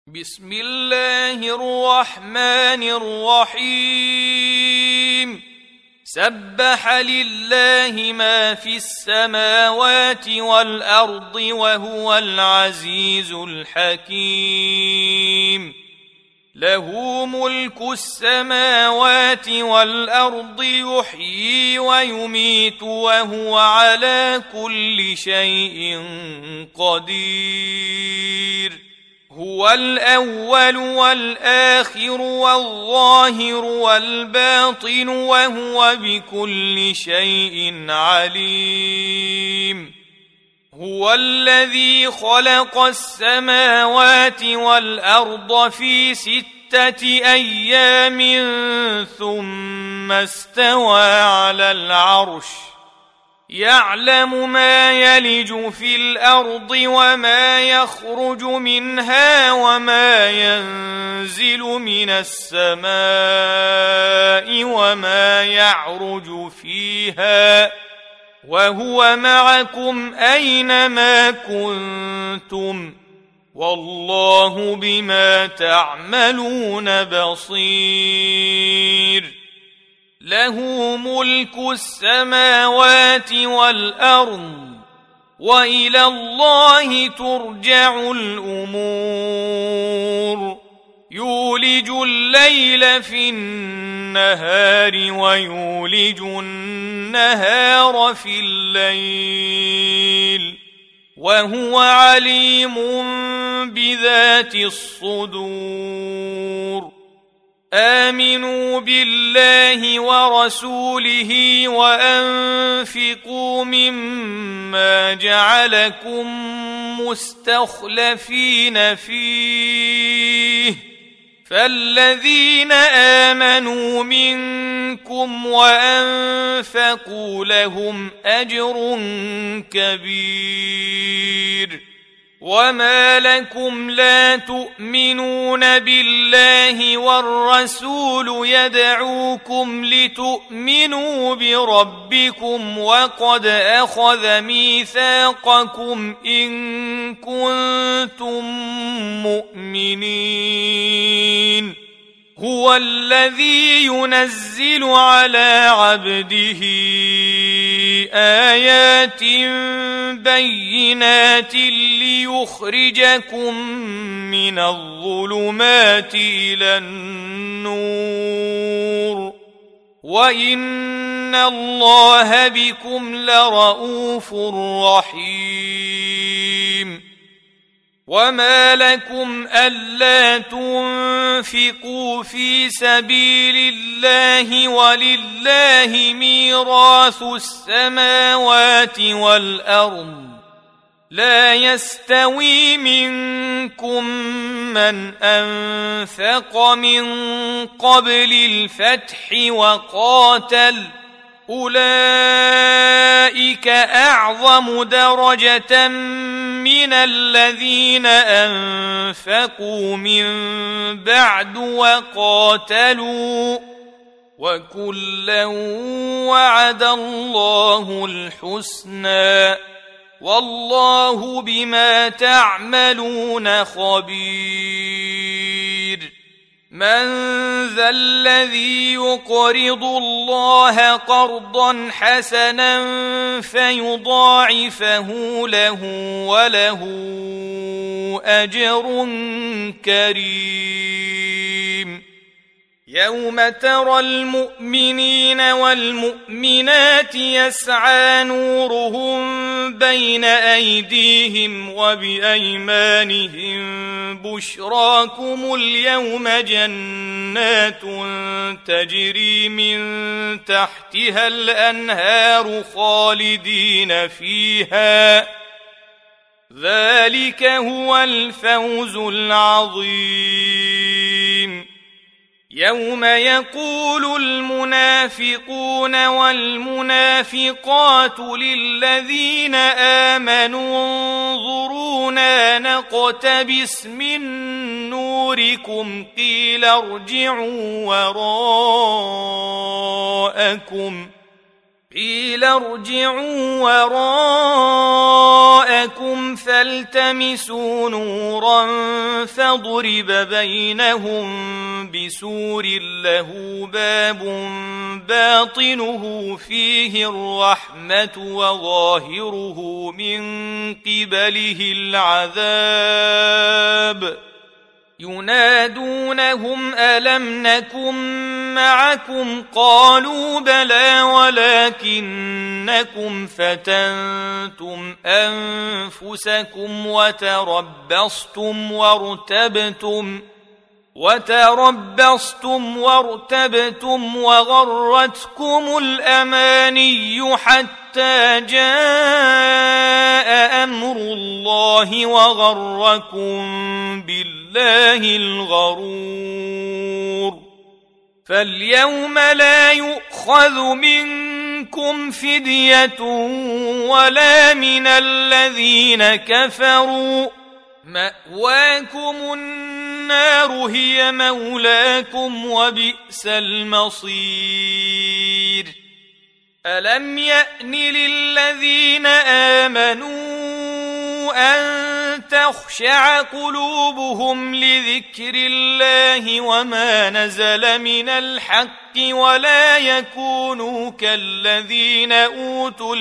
بسم الله الرحمن الرحيم سبح لله ما في السماوات والأرض وهو العزيز الحكيم له ملك السماوات والأرض يحيي ويميت وهو على كل شيء قدير هو الأول والآخر والظاهر والباطن وهو بكل شيء عليم هو الذي خلق السماوات والأرض في 6 أيام ثم استوى على العرش يعلم ما يلج في الأرض وما يخرج منها وما ينزل من السماء وما يعرج فيها وهو معكم أينما كنتم والله بما تعملون بصير له ملك السماوات والأرض وإلى الله ترجع الأمور يولج الليل في النهار ويولج النهار في الليل وهو عليم بذات الصدور آمنوا بالله ورسوله وأنفقوا مما جعلكم مستخلفين فيه فالذين آمنوا منكم وأنفقوا لهم أجر كبير وما لكم لا تؤمنون بالله والرسول يدعوكم لتؤمنوا بربكم وقد أخذ ميثاقكم إن كنتم مؤمنين هو الذي ينزل على عبده آيات بينات ليخرجكم من الظلمات إلى النور وإن الله بكم لرءوف رحيم وما لكم ألا تنفقوا في سبيل الله ولله ميراث السماوات والأرض لا يستوي منكم من أنفق من قبل الفتح وقاتل أولئك أعظم درجة من الذين أنفقوا من بعد وقاتلوا وكلا وعد الله الحسنى والله بما تعملون خبير من ذا الذي يقرض الله قرضا حسنا فيضاعفه له وله أجر كريم يوم ترى المؤمنين والمؤمنات يسعى نورهم بين أيديهم وبأيمانهم بشراكم اليوم جنات تجري من تحتها الأنهار خالدين فيها ذلك هو الفوز العظيم يوم يقول المنافقون والمنافقات للذين آمنوا انظرونا نقتبس من نوركم قيل ارجعوا وراءكم قيل ارجعوا وراءكم فالتمسوا نورا فضرب بينهم بسور له باب باطنه فيه الرحمة وظاهره من قبله العذاب ينادونهم ألم نكن معكم قالوا بلى ولكنكم فتنتم أنفسكم وتربصتم وارتبتم وغرتكم الأماني حتى جاء أمر الله وغركم بالله الغرور فاليوم لا يؤخذ منكم فدية ولا من الذين كفروا مأواكم النار هي مولاكم وبئس المصير ألم يأن للذين آمنوا أن تخشع قلوبهم لذكر الله وما نزل من الحق ولا يكونوا كالذين أوتوا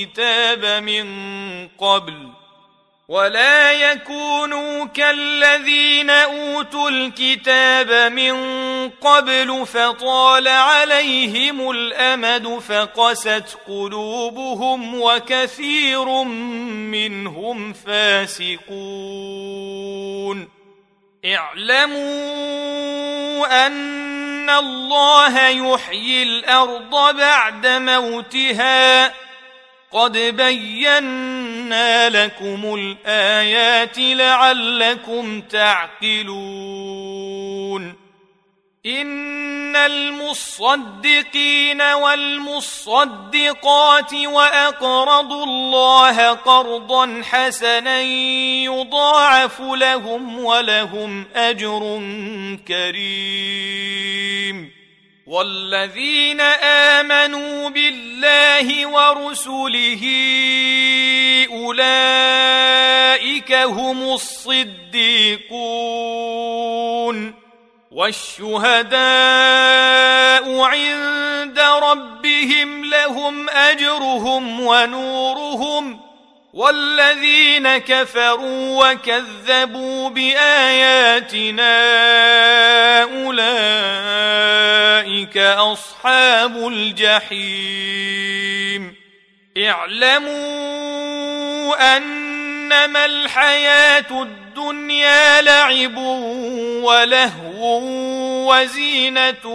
الكتاب من قبل فطال عليهم الأمد فقست قلوبهم وكثير منهم فاسقون اعلموا أن الله يحيي الأرض بعد موتها قد بينا لكم الآيات لعلكم تعقلون إن المصدقين والمصدقات وأقرضوا الله قرضا حسنا يضاعف لهم ولهم أجر كريم والذين آمنوا بالله ورسله أولئك هم الصديقون والشهداء عند ربهم لهم أجرهم ونورهم والذين كفروا وكذبوا بآياتنا أولئك أصحاب الجحيم اعلموا أنما الحياة الدنيا لعب ولهو وزينة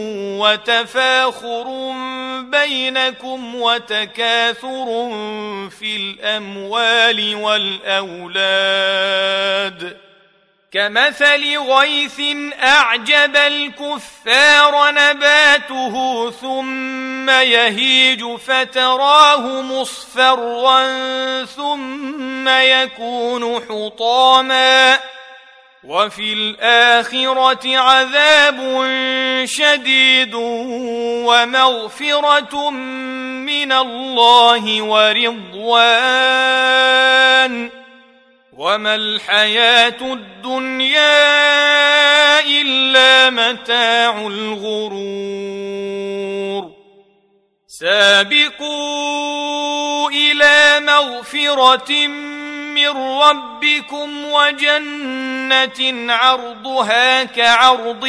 وتفاخر بينكم وتكاثر في الأموال والأولاد كمثل غيث أعجب الكفار نباته ثم يهيج فتراه مصفرا ثم يكون حطاما وفي الآخرة عذاب شديد ومغفرة من الله ورضوان وما الحياة الدنيا إلا متاع الغرور سابقوا إلى مغفرة من ربكم وجنة عرضها كعرض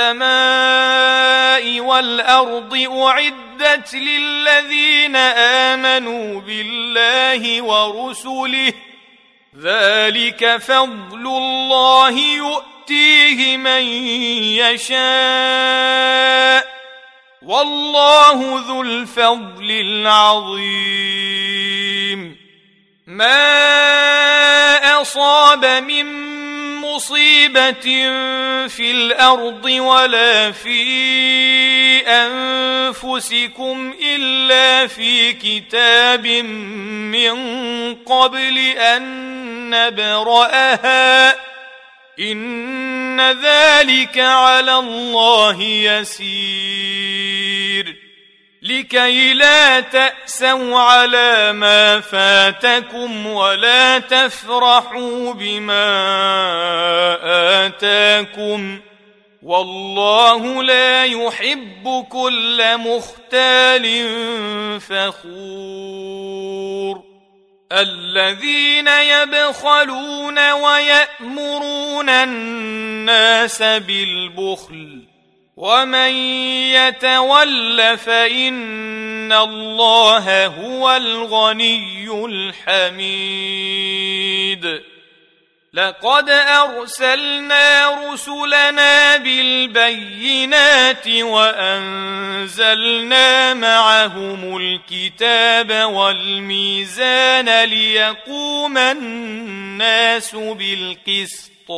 السماء والأرض أعدت للذين آمنوا بالله ورسله ذلك فضل الله يؤتيه من يشاء والله ذو الفضل العظيم ما أصاب من مصيبة في الأرض ولا في أنفسكم إلا في كتاب من قبل أن نبرأها إن ذلك على الله يسير لكي لا تأسوا على ما فاتكم ولا تفرحوا بما آتاكم والله لا يحب كل مختال فخور الذين يبخلون ويأمرون الناس بالبخل ومن يتول فإن الله هو الغني الحميد لقد أرسلنا رسلنا بالبينات وأنزلنا معهم الكتاب والميزان ليقوم الناس بالقسط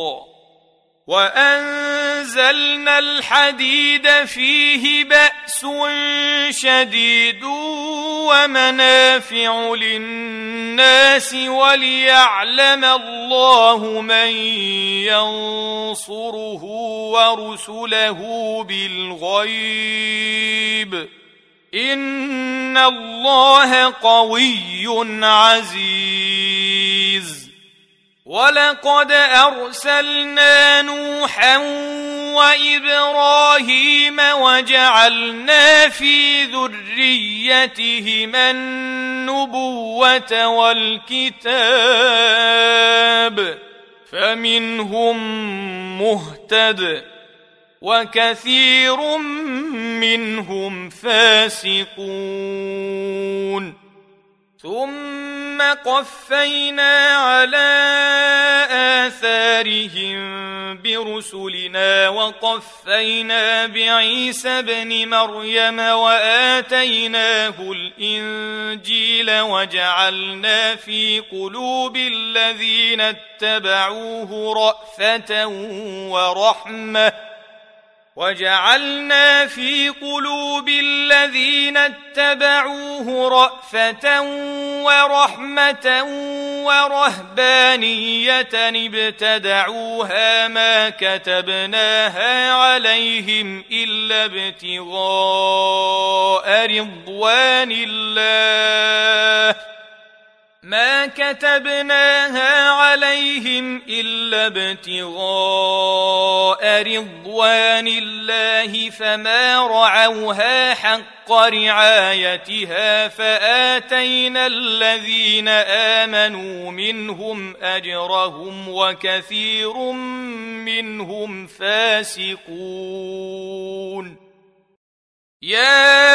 وأنزلنا الحديد فيه بأس شديد ومنافع للناس وليعلم الله من ينصره ورسله بالغيب إن الله قوي عزيز ولقد أرسلنا نوحا وإبراهيم وجعلنا في ذريتهما النبوة والكتاب فمنهم مهتد وكثير منهم فاسقون ثم قفينا على آثارهم برسلنا وقفينا بعيسى ابن مريم وآتيناه الإنجيل وجعلنا في قلوب الذين اتبعوه رأفة ورحمة ورهبانية ابتدعوها ما كتبناها عليهم إلا ابتغاء رضوان الله فما رعوها حق رعايتها فآتينا الذين آمنوا منهم أجرهم وكثير منهم فاسقون يا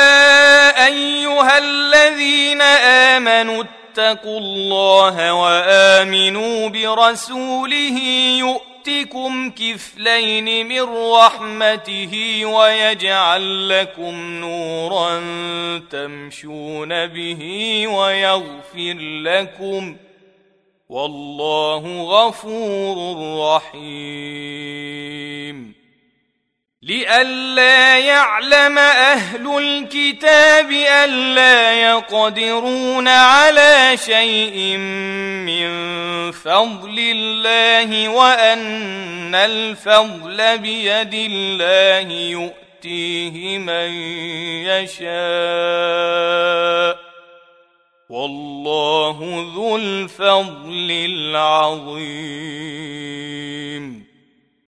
أيها الذين آمنوا اتقوا الله وآمنوا برسوله يؤتكم كفلين من رحمته ويجعل لكم نورا تمشون به ويغفر لكم والله غفور رحيم لئلا يعلم أهل الكتاب ألا يقدرون على شيء من فضل الله وأن الفضل بيد الله يؤتيه من يشاء والله ذو الفضل العظيم